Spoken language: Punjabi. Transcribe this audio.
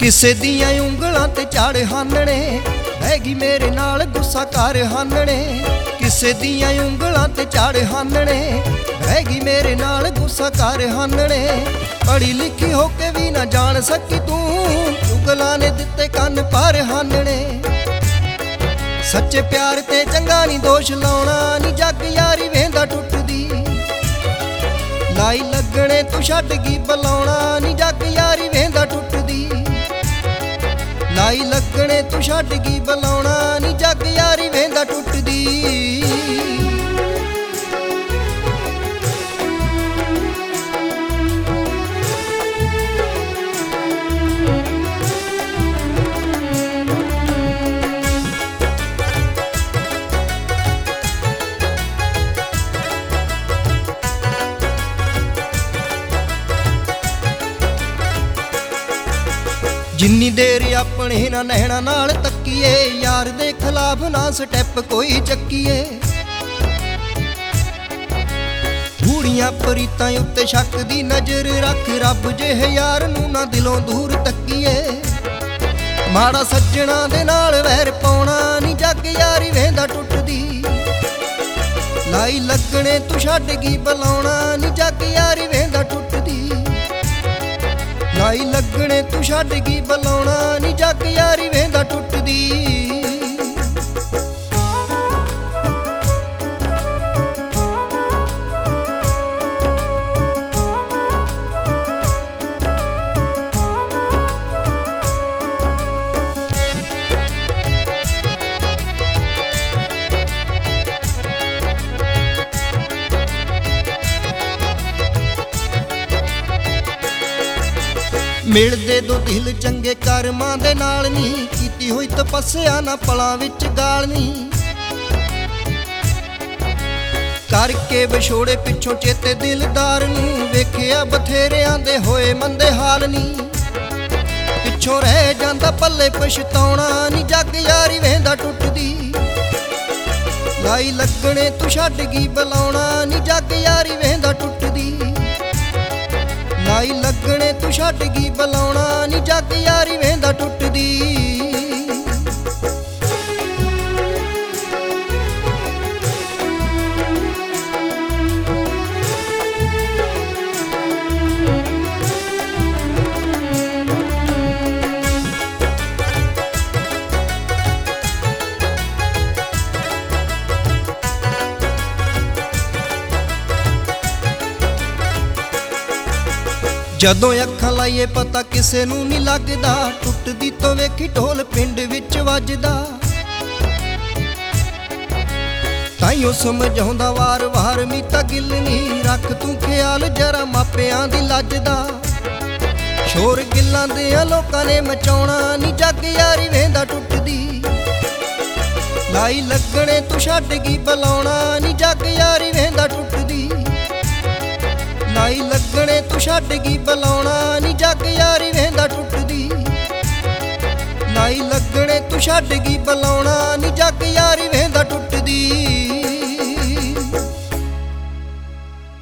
ਕਿਸੇ ਦੀਆਂ ਉਂਗਲਾਂ ਤੇ ਝਾੜ ਹਾਨਣੇ, ਬਹਿ ਗਈ ਮੇਰੇ ਨਾਲ ਗੁੱਸਾ ਕਰ ਹਾਨਣੇ। ਕਿਸੇ ਦੀਆਂ ਉਂਗਲਾਂ ਤੇ ਝਾੜ ਹਾਨਣੇ, ਬਹਿ ਗਈ ਮੇਰੇ ਨਾਲ ਗੁੱਸਾ ਕਰ ਹਾਨਣੇ। ਪੜ੍ਹੀ ਲਿਖੀ ਹੋ ਕੇ ਵੀ ਨਾ ਜਾਣ ਸਕੀ ਤੂੰ, ਚੁਗਲਾਂ ਨੇ ਦਿੱਤੇ ਕੰਨ ਪਰ ਹਾਨਣੇ। ਸੱਚੇ ਪਿਆਰ ਤੇ ਚੰਗਾ ਨੀ ਦੋਸ਼ ਲਾਉਣਾ, ਨੀ ਜੱਗ ਯਾਰੀ ਵੇਂਦਾ ਟੁੱਟਦੀ। ਲਾਈ ਲੱਗਣੇ ਤੂੰ ਛੱਡ ਗਈ ਬੁਲਾਉਣਾ, ਨੀ ਜੱਗ ਯਾਰੀ ਵੇਂਦਾ ਟੁੱਟਦੀ। ਲਾਈ ਲੱਗਣੇ ਤੂੰ ਛੱਡ ਗਈ ਬੁਲਾਉਣਾ, ਨੀ ਜੱਗ ਯਾਰੀ ਵੇਂਦਾ ਟੁੱਟਦੀ। ਜਿੰਨੀ ਦੇਰ ਆਪਣੇ ਨਾ ਨੈਣਾ ਨਾਲ ਤੱਕੀਏ, ਯਾਰ ਦੇ ਖਿਲਾਫ ਨਾ ਸਟੈਪ ਕੋਈ ਚੱਕੀਏ। ਗੂੜੀਆਂ ਪ੍ਰੀਤਾਂ ਉੱਤੇ ਸ਼ੱਕ ਦੀ ਨਜ਼ਰ ਰੱਖ, ਰੱਬ ਜਿਹੇ ਯਾਰ ਨੂੰ ਨਾ ਦਿਲੋਂ ਦੂਰ ਤੱਕੀਏ। ਮਾੜਾ ਸੱਜਣਾ ਦੇ ਨਾਲ ਵੈਰ ਪਾਉਣਾ, ਨੀ ਜੱਗ ਯਾਰੀ ਵੇਂਦਾ ਟੁੱਟਦੀ। ਲਾਈ ਲੱਗਣੇ ਤੂੰ ਛੱਡ ਗਈ ਬੁਲਾਉਣਾ, ਨੀ ਜੱਗ ਯਾਰੀ ਵੇਂਦਾ ਟੁੱਟਦੀ। ਲਾਈ ਲੱਗਣੇ ਤੂੰ ਛੱਡ ਗਈ ਬੁਲਾਉਣਾ, ਨੀ ਜੱਗ ਯਾਰੀ ਵੇਂਦਾ ਟੁੱਟਦੀ। ਮਿਲਦੇ ਦੋ ਦਿਲ ਚੰਗੇ ਕਰਮਾਂ ਦੇ ਨਾਲ ਨੀ, ਕੀਤੀ ਹੋਈ ਤਪੱਸਿਆ ਨਾ ਪਲਾਂ ਵਿੱਚ ਗਾਲ ਨੀ। ਕਰਕੇ ਵਿਛੋੜੇ ਪਿੱਛੋਂ ਚੇਤੇ ਦਿਲਦਾਰ ਨੂੰ, ਵੇਖਿਆ ਬਥੇਰਿਆਂ ਦੇ ਹੋਏ ਮੰਦੇ ਹਾਲ ਨੀ। ਪਿੱਛੋਂ ਰਹਿ ਜਾਂਦਾ ਪੱਲੇ ਪਛਤਾਉਣਾ, ਨੀ ਜੱਗ ਯਾਰੀ ਵੇਂਦਾ ਟੁੱਟਦੀ। ਲਾਈ ਲੱਗਣੇ ਤੂੰ ਛੱਡ ਗਈ ਬੁਲਾਉਣਾ, ਨੀ ਜੱਗ ਯਾਰੀ ਵੇਂਦਾ ਟੁੱਟਦੀ। ਲਾਈ ਲੱਗਣੇ ਤੂੰ ਛੱਡ ਗਈ ਬੁਲਾਉਣਾ, ਨੀ ਜੱਗ ਯਾਰੀ ਵੇਂਦਾ ਟੁੱਟਦੀ। ਜਦੋਂ ਅੱਖਾਂ ਲਾਈਏ ਪਤਾ ਕਿਸੇ ਨੂੰ ਨੀ ਲੱਗਦਾ, ਟੁੱਟਦੀ ਤੋਂ ਵੇਖੀ ਢੋਲ ਪਿੰਡ ਵਿੱਚ ਵੱਜਦਾ। ਤਾਈਓ ਸਮਝਾਉਂਦਾ ਵਾਰ-ਵਾਰ ਮੀਤਾ ਗਿੱਲ ਨੀ, ਰੱਖ ਤੂੰ ਖਿਆਲ ਜਰਾ ਮਾਪਿਆਂ ਦੀ ਲੱਜ ਦਾ। ਸ਼ੋਰ ਗਿੱਲਾਂ ਦੇ ਲੋਕਾਂ ਨੇ ਮਚਾਉਣਾ, ਨੀ ਜੱਗ ਯਾਰੀ ਵੇਂਦਾ ਟੁੱਟਦੀ। ਲਾਈ ਲੱਗਣੇ ਤੂੰ ਛੱਡ ਗਈ ਬੁਲਾਉਣਾ, ਨੀ ਜੱਗ ਯਾਰੀ ਵੇਂਦਾ ਟੁੱਟਦੀ। ਲਾਈ ਲੱਗਣੇ ਤੂੰ ਛੱਡ ਗਈ ਬੁਲਾਉਣਾ, ਨੀ ਜੱਗ ਯਾਰੀ ਵੇਂਦਾ ਟੁੱਟਦੀ। ਲਾਈ ਲੱਗਣੇ ਤੂੰ ਛੱਡ ਗਈ ਬੁਲਾਉਣਾ, ਨੀ ਜੱਗ ਯਾਰੀ ਵੇਂਦਾ ਟੁੱਟਦੀ।